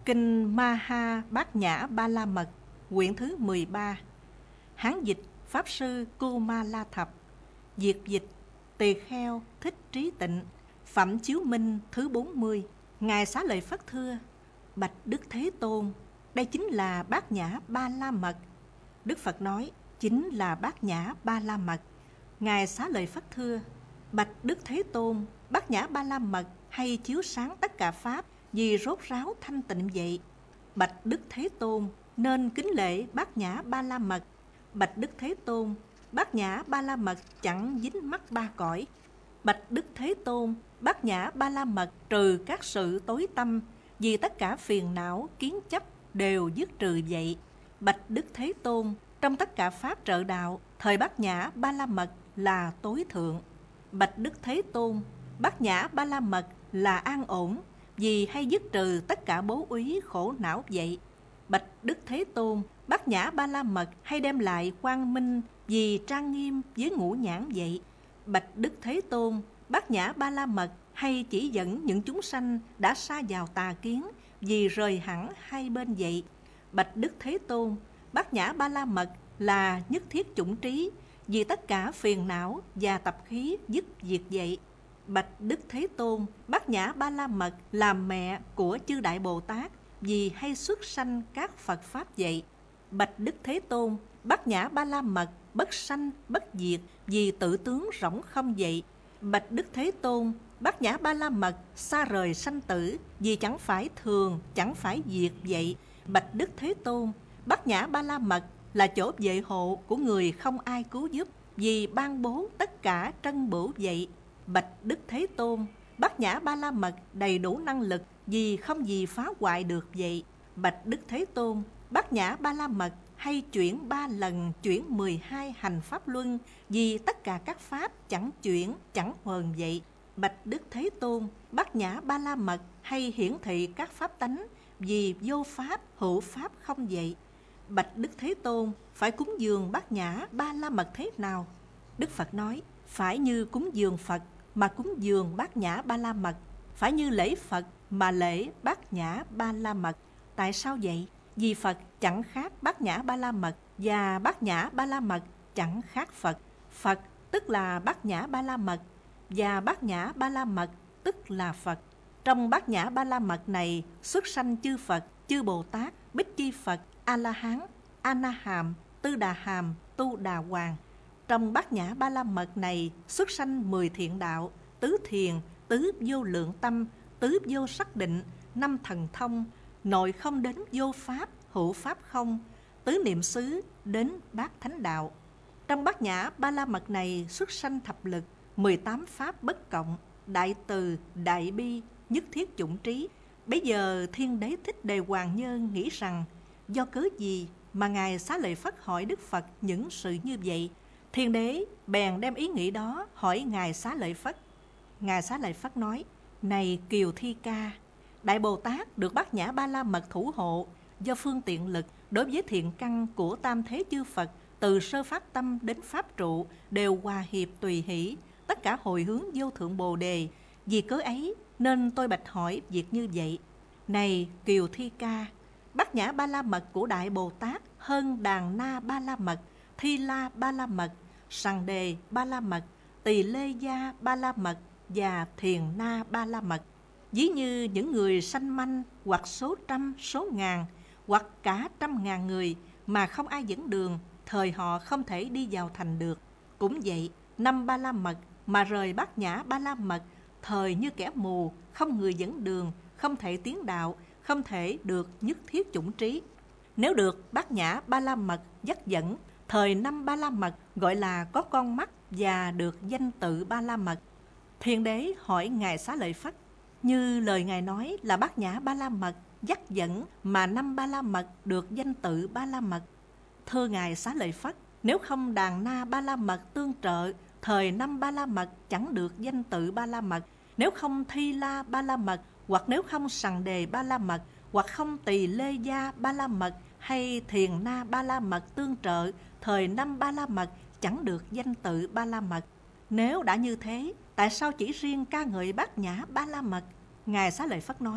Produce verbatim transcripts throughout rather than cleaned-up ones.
Kinh Maha Bát Nhã Ba La Mật, quyển thứ mười ba. Hán dịch Pháp sư Cô Ma La Thập, Việt dịch Tỳ Kheo Thích Trí Tịnh. Phẩm chiếu minh thứ bốn mươi. Ngài Xá Lợi Phất thưa: Bạch Đức Thế Tôn, đây chính là Bát Nhã Ba La Mật. Đức Phật nói: chính là Bát Nhã Ba La Mật. Ngài Xá Lợi Phất thưa: Bạch Đức Thế Tôn, Bát Nhã Ba La Mật hay chiếu sáng tất cả pháp, vì rốt ráo thanh tịnh vậy. Bạch Đức Thế Tôn, nên kính lễ Bát Nhã Ba La Mật. Bạch Đức Thế Tôn, Bát Nhã Ba La Mật chẳng dính mắc ba cõi. Bạch Đức Thế Tôn, Bát Nhã Ba La Mật trừ các sự tối tâm, vì tất cả phiền não kiến chấp đều dứt trừ vậy. Bạch Đức Thế Tôn, trong tất cả pháp trợ đạo, thời Bát Nhã Ba La Mật là tối thượng. Bạch Đức Thế Tôn, Bát Nhã Ba La Mật là an ổn, vì hay dứt trừ tất cả bố úy khổ não vậy. Bạch Đức Thế Tôn, Bát Nhã Ba La Mật hay đem lại quang minh, vì trang nghiêm với ngũ nhãn vậy. Bạch Đức Thế Tôn, Bát Nhã Ba La Mật hay chỉ dẫn những chúng sanh đã sa vào tà kiến, vì rời hẳn hai bên vậy. Bạch Đức Thế Tôn, Bát Nhã Ba La Mật là nhất thiết chủng trí, vì tất cả phiền não và tập khí dứt diệt vậy. Bạch Đức Thế Tôn, Bát Nhã Ba La Mật làm mẹ của chư Đại Bồ Tát, vì hay xuất sanh các Phật Pháp vậy. Bạch Đức Thế Tôn, Bát Nhã Ba La Mật bất sanh bất diệt, vì tự tướng rỗng không vậy. Bạch Đức Thế Tôn, Bát Nhã Ba La Mật xa rời sanh tử, vì chẳng phải thường, chẳng phải diệt vậy. Bạch Đức Thế Tôn, Bát Nhã Ba La Mật là chỗ vệ hộ của người không ai cứu giúp, vì ban bố tất cả trân bửu vậy. Bạch Đức Thế Tôn, Bát Nhã Ba La Mật đầy đủ năng lực, vì không gì phá hoại được vậy. Bạch Đức Thế Tôn, Bát Nhã Ba La Mật hay chuyển ba lần chuyển mười hai hành pháp luân, vì tất cả các pháp chẳng chuyển chẳng huờn vậy. Bạch Đức Thế Tôn, Bát Nhã Ba La Mật hay hiển thị các pháp tánh, vì vô pháp hữu pháp không vậy. Bạch Đức Thế Tôn, phải cúng dường Bát Nhã Ba La Mật thế nào? Đức Phật nói: phải như cúng dường Phật mà cúng dường Bát Nhã Ba La Mật, phải như lễ Phật mà lễ Bát Nhã Ba La Mật. Tại sao vậy? Vì Phật chẳng khác Bát Nhã Ba La Mật, và Bát Nhã Ba La Mật chẳng khác Phật. Phật tức là Bát Nhã Ba La Mật, và Bát Nhã Ba La Mật tức là Phật. Trong Bát Nhã Ba La Mật này xuất sanh chư Phật, chư Bồ Tát, Bích Chi Phật, A La Hán, A Na Hàm, Tư Đà Hàm, Tu Đà Hoàng. Trong Bát Nhã Ba La Mật này xuất sanh mười thiện đạo, tứ thiền, tứ vô lượng tâm, tứ vô sắc định, năm thần thông, nội không đến vô pháp, hữu pháp không, tứ niệm xứ đến bát thánh đạo. Trong Bát Nhã Ba La Mật này xuất sanh thập lực, mười tám pháp bất cộng, đại từ, đại bi, nhất thiết chủng trí. Bấy giờ Thiên Đế Thích Đề Hoàng Nhân nghĩ rằng: do cớ gì mà Ngài Xá Lợi Phất hỏi Đức Phật những sự như vậy? Thiên Đế bèn đem ý nghĩ đó hỏi Ngài Xá Lợi Phất. Ngài Xá Lợi Phất nói: này Kiều Thi Ca, Đại Bồ Tát được Bát Nhã Ba La Mật thủ hộ, do phương tiện lực đối với thiện căn của tam thế chư Phật, từ sơ phát tâm đến pháp trụ đều hòa hiệp tùy hỷ, tất cả hồi hướng vô thượng Bồ Đề. Vì cớ ấy nên tôi bạch hỏi việc như vậy. Này Kiều Thi Ca, Bát Nhã Ba La Mật của Đại Bồ Tát hơn Đàn Na Ba La Mật, Thi La Ba La Mật, Sằng Đề Ba La Mật, Tỳ Lê Gia Ba La Mật và Thiền Na Ba La Mật. Ví như những người sanh manh, hoặc số trăm, số ngàn, hoặc cả trăm ngàn người mà không ai dẫn đường, thời họ không thể đi vào thành được. Cũng vậy, năm Ba La Mật mà rời Bát Nhã Ba La Mật, thời như kẻ mù, không người dẫn đường, không thể tiến đạo, không thể được nhất thiết chủng trí. Nếu được Bát Nhã Ba La Mật dắt dẫn, thời năm Ba La Mật gọi là có con mắt, và được danh tự Ba La Mật. Thiên Đế hỏi Ngài Xá Lợi Phất: như lời Ngài nói là Bát Nhã Ba La Mật dắt dẫn, mà năm Ba La Mật được danh tự Ba La Mật. Thưa Ngài Xá Lợi Phất, nếu không Đàn Na Ba La Mật tương trợ, thời năm Ba La Mật chẳng được danh tự Ba La Mật. Nếu không Thi La Ba La Mật, hoặc nếu không Sằng Đề Ba La Mật, hoặc không Tỳ Lê Gia Ba La Mật hay Thiền Na Ba La Mật tương trợ, thời năm Ba La Mật chẳng được danh tự Ba La Mật. Nếu đã như thế, tại sao chỉ riêng ca ngợi Bát Nhã Ba La Mật? Ngài Xá Lợi Phất nói: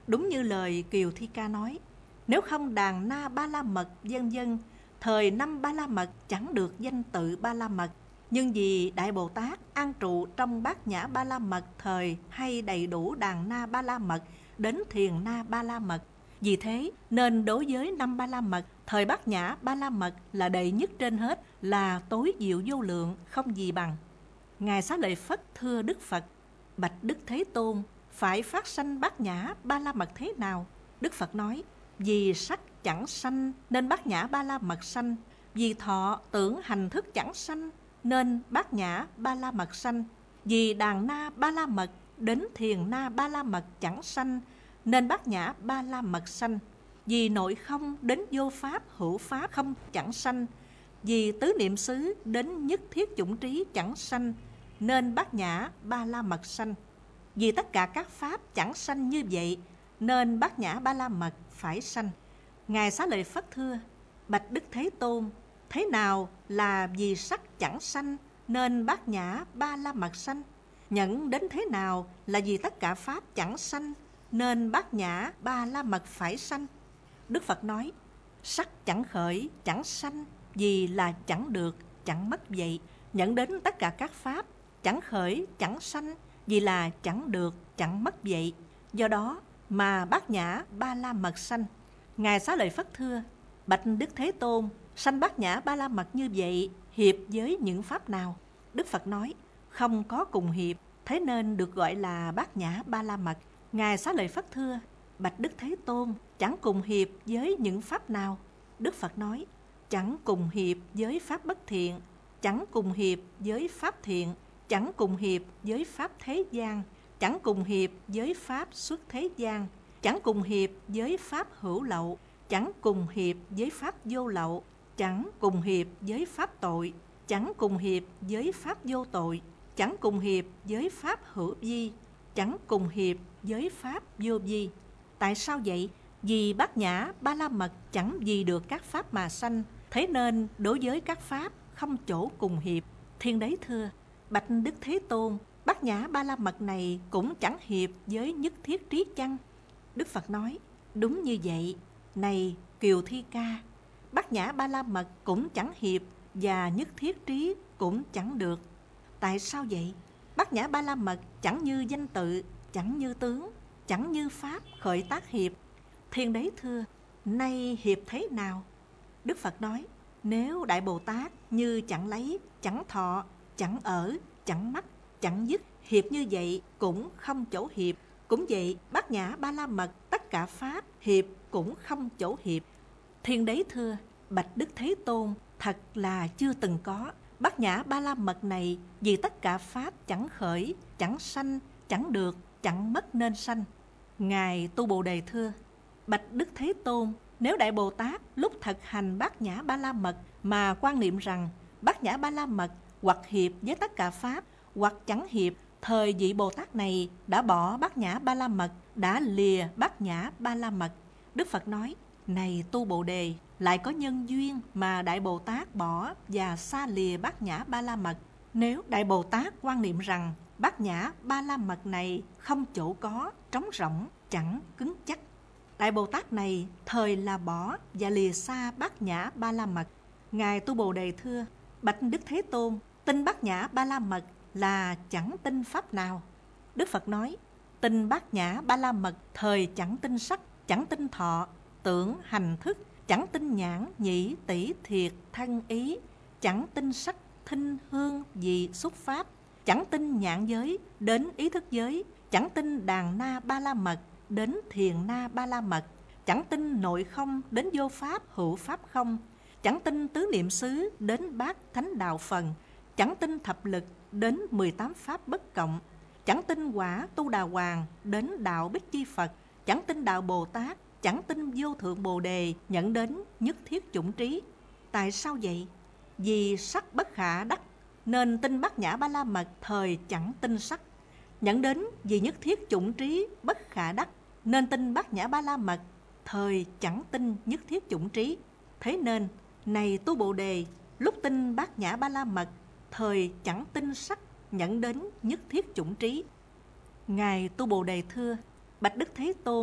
Đúng như lời Kiều Thi Ca nói, nếu không đàn na Ba La Mật vân vân, thời năm Ba La Mật chẳng được danh tự Ba La Mật. Nhưng vì Đại Bồ Tát an trụ trong Bát Nhã Ba La Mật thời hay đầy đủ đàn na Ba La Mật đến thiền na Ba La Mật, vì thế nên đối với năm Ba La Mật, thời Bát Nhã Ba La Mật là đệ nhất trên hết, là tối diệu vô lượng, không gì bằng. Ngài Xá Lợi Phất thưa Đức Phật: bạch Đức Thế Tôn, phải phát sanh Bát Nhã Ba La Mật thế nào? Đức Phật nói: vì sắc chẳng sanh nên Bát Nhã Ba La Mật sanh, vì thọ tưởng hành thức chẳng sanh nên Bát Nhã Ba La Mật sanh, vì đàn na Ba La Mật đến thiền na Ba La Mật chẳng sanh nên Bát Nhã Ba La Mật sanh, vì nội không đến vô pháp hữu pháp không chẳng sanh, vì tứ niệm xứ đến nhất thiết chủng trí chẳng sanh nên Bát Nhã Ba La Mật sanh, vì tất cả các pháp chẳng sanh như vậy nên Bát Nhã Ba La Mật phải sanh. Ngài Xá Lợi Phất thưa: bạch Đức Thế Tôn, thế nào là vì sắc chẳng sanh nên Bát Nhã Ba La Mật sanh? Nhẫn đến thế nào là vì tất cả pháp chẳng sanh nên Bát Nhã Ba La Mật phải sanh? Đức Phật nói: sắc chẳng khởi chẳng sanh, vì là chẳng được chẳng mất vậy. Nhẫn đến tất cả các pháp chẳng khởi chẳng sanh, vì là chẳng được chẳng mất vậy. Do đó mà Bát Nhã Ba La Mật sanh. Ngài Xá Lợi Phất thưa: bạch Đức Thế Tôn, sanh Bát Nhã Ba La Mật như vậy hiệp với những pháp nào? Đức Phật nói: không có cùng hiệp, thế nên được gọi là Bát Nhã Ba La Mật. Ngài Xá Lợi Phất thưa: bạch Đức Thế Tôn, chẳng cùng hiệp với những pháp nào? Đức Phật nói: chẳng cùng hiệp với pháp bất thiện, chẳng cùng hiệp với pháp thiện, chẳng cùng hiệp với pháp thế gian, chẳng cùng hiệp với pháp xuất thế gian, chẳng cùng hiệp với pháp hữu lậu, chẳng cùng hiệp với pháp vô lậu, chẳng cùng hiệp với pháp tội, chẳng cùng hiệp với pháp vô tội, chẳng cùng hiệp với pháp hữu vi, chẳng cùng hiệp với pháp vô vi. Tại sao vậy? Vì Bát Nhã Ba La Mật chẳng vì được các pháp mà sanh, thế nên đối với các pháp không chỗ cùng hiệp. Thiên Đế thưa: bạch Đức Thế Tôn, Bát Nhã Ba La Mật này cũng chẳng hiệp với nhất thiết trí chăng? Đức Phật nói: đúng như vậy. Này Kiều Thi Ca, Bát Nhã Ba La Mật cũng chẳng hiệp và nhất thiết trí cũng chẳng được. Tại sao vậy? Bát Nhã Ba La Mật chẳng như danh tự, chẳng như tướng, chẳng như pháp khởi tác hiệp. Thiên Đế thưa: nay hiệp thế nào? Đức Phật nói: nếu Đại Bồ Tát như chẳng lấy, chẳng thọ, chẳng ở, chẳng mắc, chẳng dứt, hiệp như vậy cũng không chỗ hiệp. Cũng vậy, Bát Nhã Ba La Mật tất cả pháp hiệp cũng không chỗ hiệp. Thiên Đế thưa: bạch Đức Thế Tôn, thật là chưa từng có. Bát Nhã Ba La Mật này vì tất cả pháp chẳng khởi, chẳng sanh, chẳng được, chẳng mất nên sanh. Ngài Tu Bồ Đề thưa: bạch Đức Thế Tôn, nếu Đại Bồ Tát lúc thực hành Bát Nhã Ba La Mật mà quan niệm rằng Bát Nhã Ba La Mật hoặc hiệp với tất cả pháp, hoặc chẳng hiệp, thời vị Bồ Tát này đã bỏ Bát Nhã Ba La Mật, đã lìa Bát Nhã Ba La Mật. Đức Phật nói: này Tu Bồ Đề, lại có nhân duyên mà Đại Bồ Tát bỏ và xa lìa Bát Nhã Ba La Mật. Nếu Đại Bồ Tát quan niệm rằng Bát Nhã Ba La Mật này không chỗ có, trống rỗng, chẳng cứng chắc, Đại Bồ Tát này thời là bỏ và lìa xa Bát Nhã Ba La Mật. Ngài Tu Bồ Đề thưa: bạch Đức Thế Tôn, tin Bát Nhã Ba La Mật là chẳng tin pháp nào? Đức Phật nói: tin Bát Nhã Ba La Mật thời chẳng tin sắc, chẳng tin thọ, tưởng, hành, thức, chẳng tin nhãn, nhĩ, tỷ, thiệt, thân, ý, chẳng tin sắc, thinh, hương, vị, xúc pháp, chẳng tin nhãn giới đến ý thức giới, chẳng tin đàn na Ba La Mật đến thiền na Ba La Mật, chẳng tin nội không đến vô pháp hữu pháp không, chẳng tin tứ niệm xứ đến bát thánh đạo phần, chẳng tin thập lực đến mười tám pháp bất cộng, chẳng tin quả Tu Đà Hoàng đến đạo Bích Chi Phật, chẳng tin đạo Bồ Tát, chẳng tin vô thượng Bồ Đề nhận đến nhất thiết chủng trí. Tại sao vậy? Vì sắc bất khả đắc nên tin Bát Nhã Ba La Mật thời chẳng tin sắc. Nhận đến vì nhất thiết chủng trí bất khả đắc nên tin Bát Nhã Ba La Mật thời chẳng tin nhất thiết chủng trí. Thế nên này Tu Bồ Đề, lúc tin Bát Nhã Ba La Mật thời chẳng tin sắc, nhận đến nhất thiết chủng trí. Ngài Tu Bồ Đề thưa: bạch Đức Thế Tôn,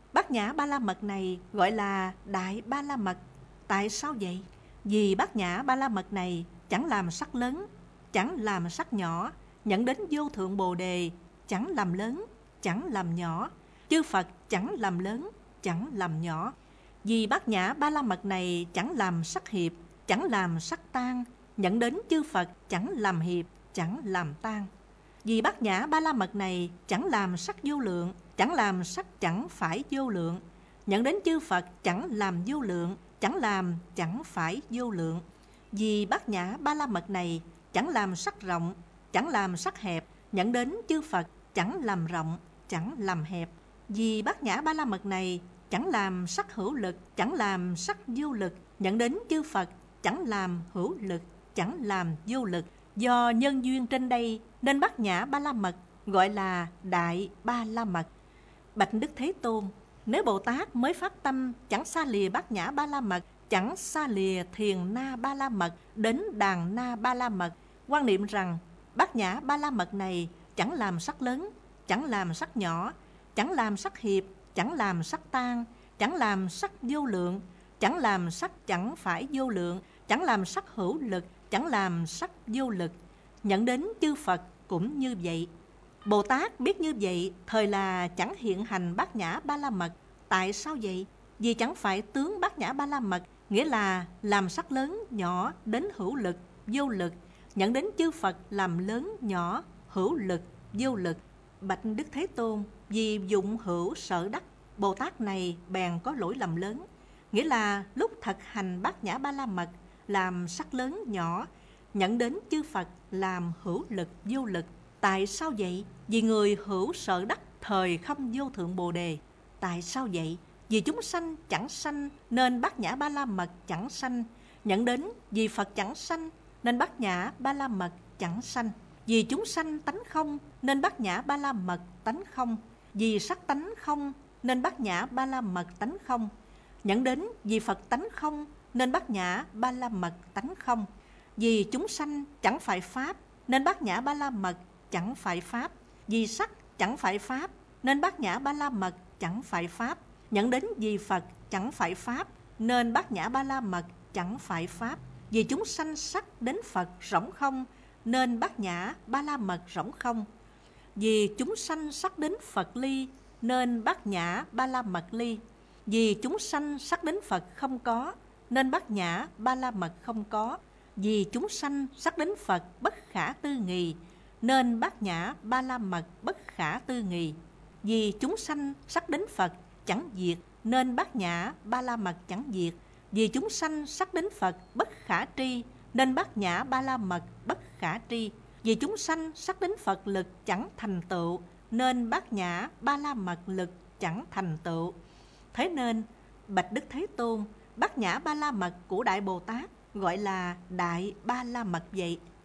Bát Nhã Ba La Mật này gọi là Đại Ba La Mật. Tại sao vậy? Vì Bát Nhã Ba La Mật này chẳng làm sắc lớn, chẳng làm sắc nhỏ, nhận đến vô thượng Bồ Đề, chẳng làm lớn, chẳng làm nhỏ. Chư Phật chẳng làm lớn, chẳng làm nhỏ. Vì Bát Nhã Ba La Mật này chẳng làm sắc hiệp, chẳng làm sắc tan, nhận đến chư Phật chẳng làm hiệp, chẳng làm tan. Vì Bát Nhã Ba La Mật này chẳng làm sắc vô lượng, chẳng làm sắc chẳng phải vô lượng, nhận đến chư Phật chẳng làm vô lượng, chẳng làm chẳng phải vô lượng. Vì Bát Nhã Ba La Mật này chẳng làm sắc rộng, chẳng làm sắc hẹp, nhận đến chư Phật chẳng làm rộng, chẳng làm hẹp. Vì Bát Nhã Ba La Mật này chẳng làm sắc hữu lực, chẳng làm sắc vô lực, nhận đến chư Phật chẳng làm hữu lực, chẳng làm vô lực. Do nhân duyên trên đây nên Bát Nhã Ba La Mật gọi là Đại Ba La Mật. Bạch Đức Thế Tôn, nếu Bồ Tát mới phát tâm chẳng xa lìa Bát Nhã Ba La Mật, chẳng xa lìa Thiền Na Ba La Mật đến Đàn Na Ba La Mật, quan niệm rằng Bát Nhã Ba La Mật này chẳng làm sắc lớn, chẳng làm sắc nhỏ, chẳng làm sắc hiệp, chẳng làm sắc tan, chẳng làm sắc vô lượng, chẳng làm sắc chẳng phải vô lượng, chẳng làm sắc hữu lực, chẳng làm sắc vô lực, nhận đến chư Phật cũng như vậy. Bồ Tát biết như vậy, thời là chẳng hiện hành Bát Nhã Ba La Mật. Tại sao vậy? Vì chẳng phải tướng Bát Nhã Ba La Mật, nghĩa là làm sắc lớn, nhỏ đến hữu lực, vô lực, nhận đến chư Phật làm lớn, nhỏ, hữu lực, vô lực. Bạch Đức Thế Tôn, vì dụng hữu sợ đắc, Bồ Tát này bèn có lỗi lầm lớn, nghĩa là lúc thực hành Bát Nhã Ba La Mật làm sắc lớn, nhỏ, nhận đến chư Phật làm hữu lực, vô lực. Tại sao vậy? Vì người hữu sợ đắc thời không vô thượng Bồ Đề. Tại sao vậy? Vì chúng sanh chẳng sanh nên Bát Nhã Ba La Mật chẳng sanh, nhận đến vì Phật chẳng sanh nên Bát Nhã Ba La Mật chẳng sanh. Vì chúng sanh tánh không nên Bát Nhã Ba La Mật tánh không. Vì sắc tánh không nên Bát Nhã Ba La Mật tánh không, nhận đến vì Phật tánh không nên Bát Nhã Ba La Mật tánh không. Vì chúng sanh chẳng phải pháp nên Bát Nhã Ba La Mật chẳng phải pháp. Vì sắc chẳng phải pháp nên Bát Nhã Ba La Mật chẳng phải pháp, nhận đến vì Phật chẳng phải pháp nên Bát Nhã Ba La Mật chẳng phải pháp. Vì chúng sanh sắc đến Phật rỗng không nên Bát Nhã Ba La Mật rỗng không. Vì chúng sanh sắc đến Phật ly nên Bát Nhã Ba La Mật ly. Vì chúng sanh sắc đến Phật không có nên Bát Nhã Ba La Mật không có. Vì chúng sanh sắc đến Phật bất khả tư nghì nên Bát Nhã Ba La Mật bất khả tư nghì. Vì chúng sanh sắc đến Phật chẳng diệt nên Bát Nhã Ba La Mật chẳng diệt. Vì chúng sanh sắc đến Phật bất khả tri nên Bát Nhã Ba La Mật bất khả tri. Vì chúng sanh sắc đến Phật lực chẳng thành tựu nên Bát Nhã Ba La Mật lực chẳng thành tựu. Thế nên bạch Đức Thế Tôn, Bát Nhã Ba La Mật của Đại Bồ Tát gọi là Đại Ba La Mật vậy.